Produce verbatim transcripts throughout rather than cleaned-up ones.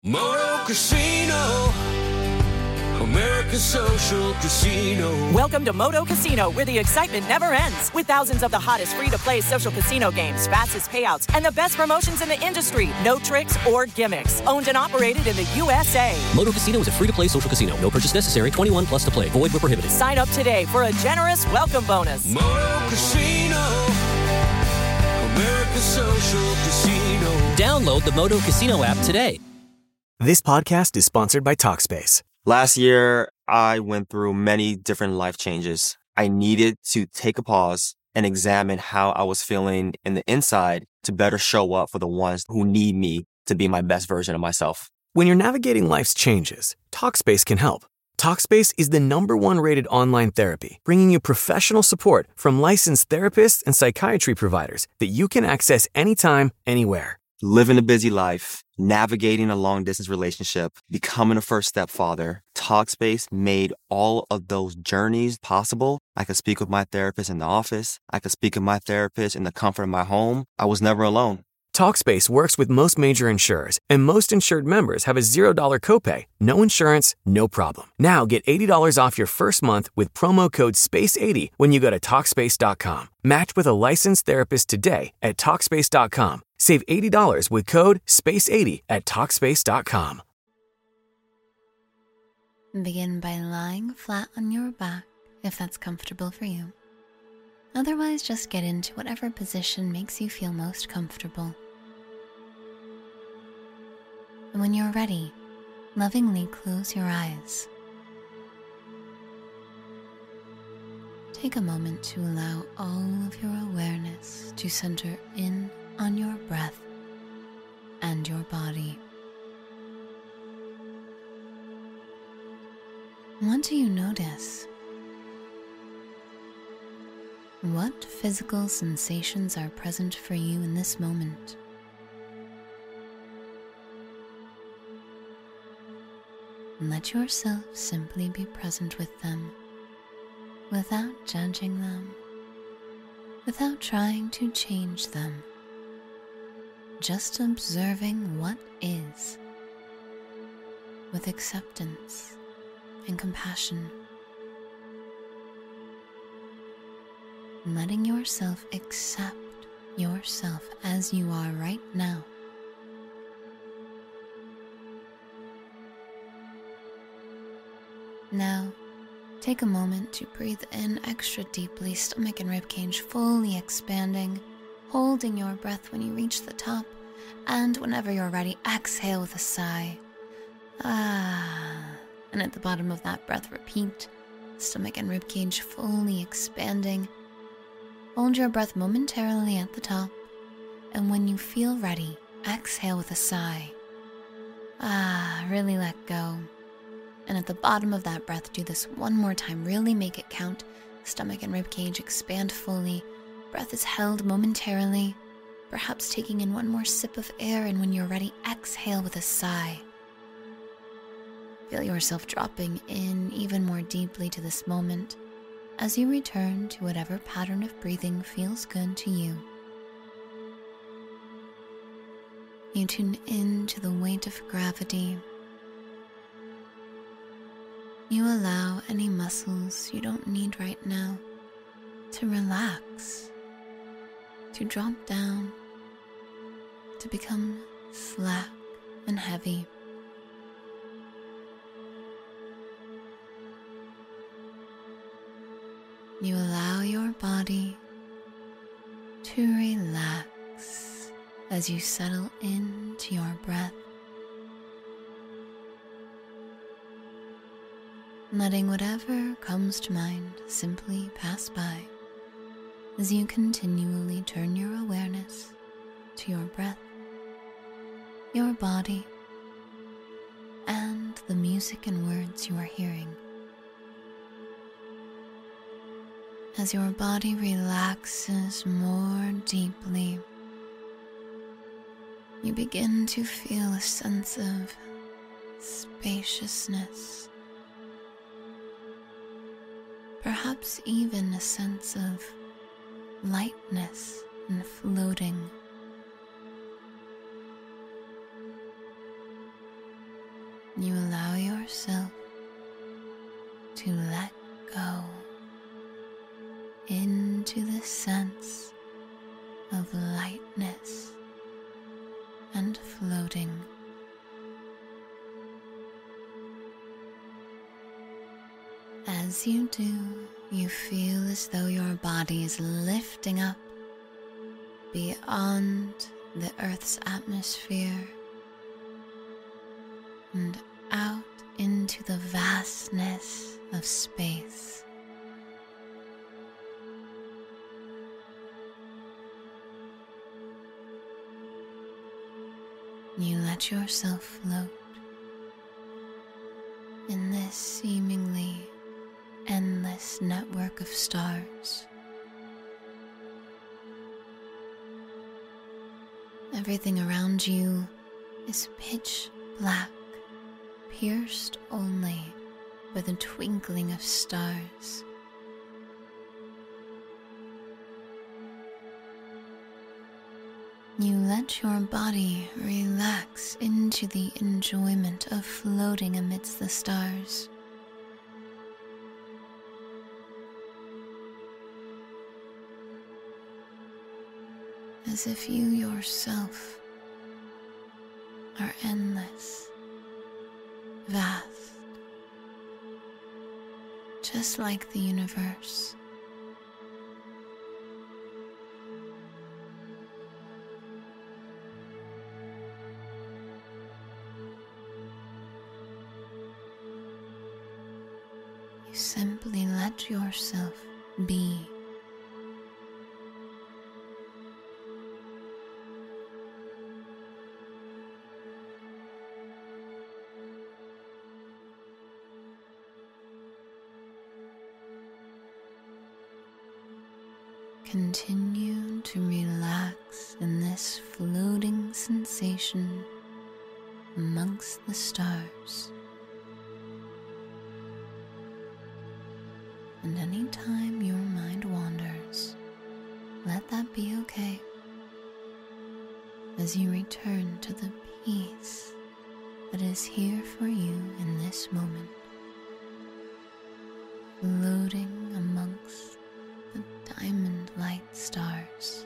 Moto Casino, American Social Casino. Welcome to Moto Casino, where the excitement never ends. With thousands of the hottest free-to-play social casino games, fastest payouts, and the best promotions in the industry. No tricks or gimmicks. Owned and operated in the U S A. Moto Casino is a free-to-play social casino. No purchase necessary. twenty-one plus to play. Void where prohibited. Sign up today for a generous welcome bonus. Moto Casino, American Social Casino. Download the Moto Casino app today. This podcast is sponsored by Talkspace. Last year, I went through many different life changes. I needed to take a pause and examine how I was feeling in the inside to better show up for the ones who need me to be my best version of myself. When you're navigating life's changes, Talkspace can help. Talkspace is the number one rated online therapy, bringing you professional support from licensed therapists and psychiatry providers that you can access anytime, anywhere. Living a busy life, navigating a long-distance relationship, becoming a first-step father, Talkspace made all of those journeys possible. I could speak with my therapist in the office. I could speak with my therapist in the comfort of my home. I was never alone. Talkspace works with most major insurers, and most insured members have a zero dollars copay. No insurance, no problem. Now get eighty dollars off your first month with promo code space eighty when you go to Talkspace dot com. Match with a licensed therapist today at Talkspace dot com. Save eighty dollars with code space eighty at Talkspace dot com. Begin by lying flat on your back if that's comfortable for you. Otherwise, just get into whatever position makes you feel most comfortable. And when you're ready, lovingly close your eyes. Take a moment to allow all of your awareness to center in on your breath and your body. What do you notice? What physical sensations are present for you in this moment? Let yourself simply be present with them, without judging them, without trying to change them, just observing what is, with acceptance and compassion. Letting yourself accept yourself as you are right now. Now, take a moment to breathe in extra deeply, stomach and ribcage fully expanding, holding your breath when you reach the top, and whenever you're ready, exhale with a sigh. Ah, and at the bottom of that breath, repeat, stomach and ribcage fully expanding. Hold your breath momentarily at the top, and when you feel ready, exhale with a sigh. Ah, really let go. And at the bottom of that breath, do this one more time. Really make it count. Stomach and ribcage expand fully. Breath is held momentarily, perhaps taking in one more sip of air, and when you're ready, exhale with a sigh. Feel yourself dropping in even more deeply to this moment as you return to whatever pattern of breathing feels good to you. You tune in to the weight of gravity. You allow any muscles you don't need right now to relax, to drop down, to become slack and heavy. You allow your body to relax as you settle into your breath, letting whatever comes to mind simply pass by as you continually turn your awareness to your breath, your body, and the music and words you are hearing. As your body relaxes more deeply, you begin to feel a sense of spaciousness, perhaps even a sense of lightness and floating. you allow yourself to let go into the sense of lightness and floating. As you do, you feel as though your body is lifting up beyond the Earth's atmosphere and out into the vastness of space. You let yourself float in this seemingly endless network of stars. Everything around you is pitch black, pierced only by the twinkling of stars. You let your body relax into the enjoyment of floating amidst the stars. As if you yourself are endless, vast, just like the universe. You simply let yourself be. Continue to relax in this floating sensation amongst the stars. And anytime your mind wanders, let that be okay, as you return to the peace that is here for you in this moment, floating amongst the diamond light stars.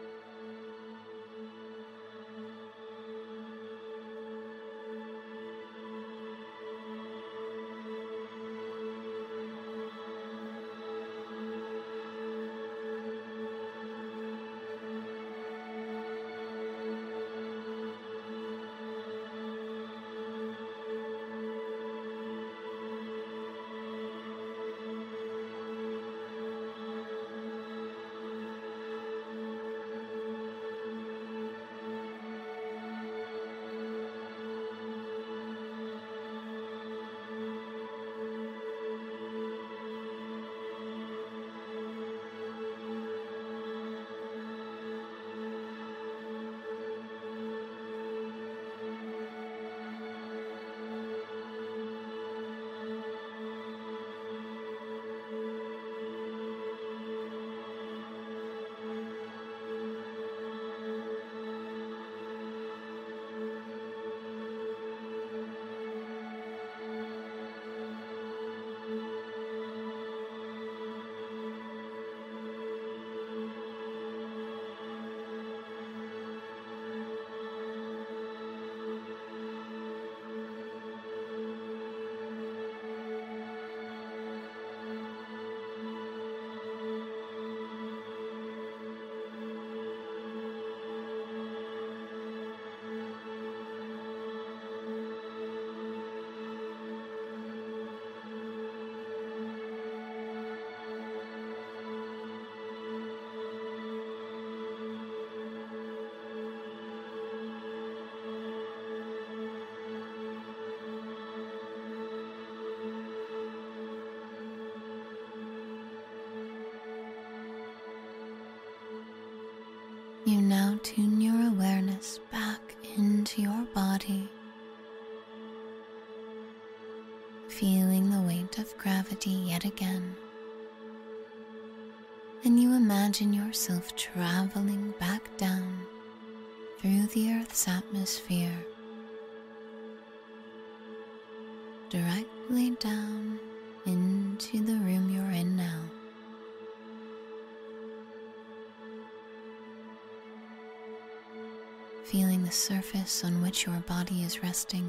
You now tune your awareness back into your body, feeling the weight of gravity yet again. And you imagine yourself traveling back down through the Earth's atmosphere, directly down into the room you're in now. Feeling the surface on which your body is resting.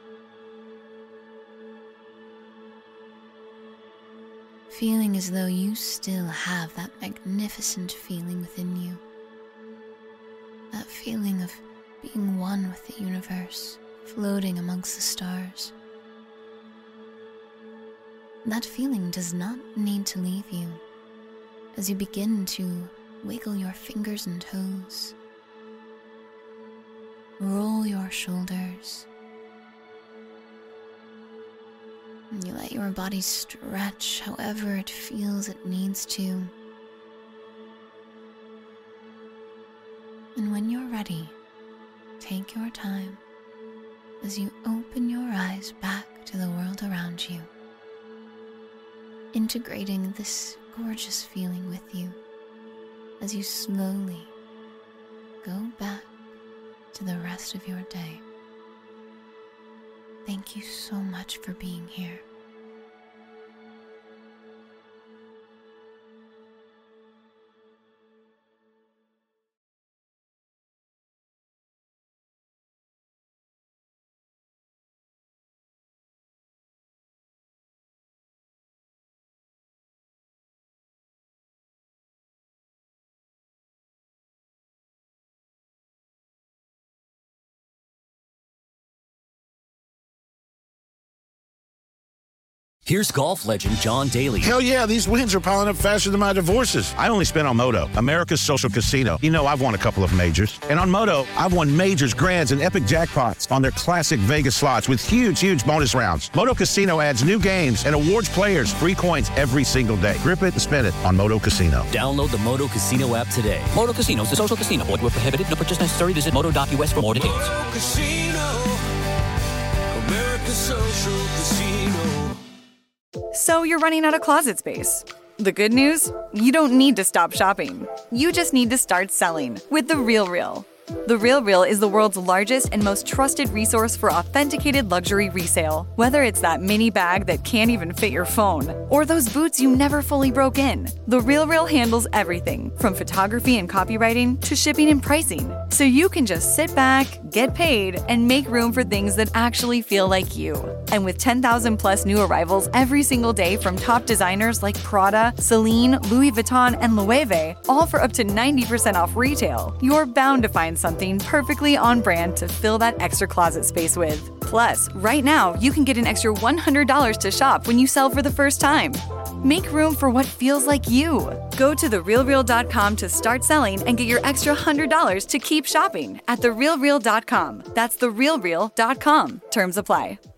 Feeling as though you still have that magnificent feeling within you. That feeling of being one with the universe, floating amongst the stars. That feeling does not need to leave you as you begin to wiggle your fingers and toes. Roll your shoulders. You let your body stretch however it feels it needs to. And when you're ready, take your time as you open your eyes back to the world around you, integrating this gorgeous feeling with you as you slowly go back to the rest of your day. Thank you so much for being here. Here's golf legend John Daly. Hell yeah, these wins are piling up faster than my divorces. I only spent on Moto, America's social casino. You know, I've won a couple of majors. And on Moto, I've won majors, grands, and epic jackpots on their classic Vegas slots with huge, huge bonus rounds. Moto Casino adds new games and awards players free coins every single day. Grip it and spin it on Moto Casino. Download the Moto Casino app today. Moto Casino is a social casino. Void where prohibited. No purchase necessary. Visit moto dot u s for more details. Moto Casino, America's social casino. So you're running out of closet space. The good news? You don't need to stop shopping. You just need to start selling with The RealReal. The RealReal is the world's largest and most trusted resource for authenticated luxury resale. Whether it's that mini bag that can't even fit your phone, or those boots you never fully broke in, The RealReal handles everything from photography and copywriting to shipping and pricing. So you can just sit back, get paid, and make room for things that actually feel like you. And with ten thousand plus new arrivals every single day from top designers like Prada, Celine, Louis Vuitton, and Loewe, all for up to ninety percent off retail, you're bound to find something perfectly on brand to fill that extra closet space with. Plus, right now, you can get an extra one hundred dollars to shop when you sell for the first time. Make room for what feels like you. Go to the real real dot com to start selling and get your extra one hundred dollars to keep shopping at the real real dot com. That's the real real dot com. Terms apply.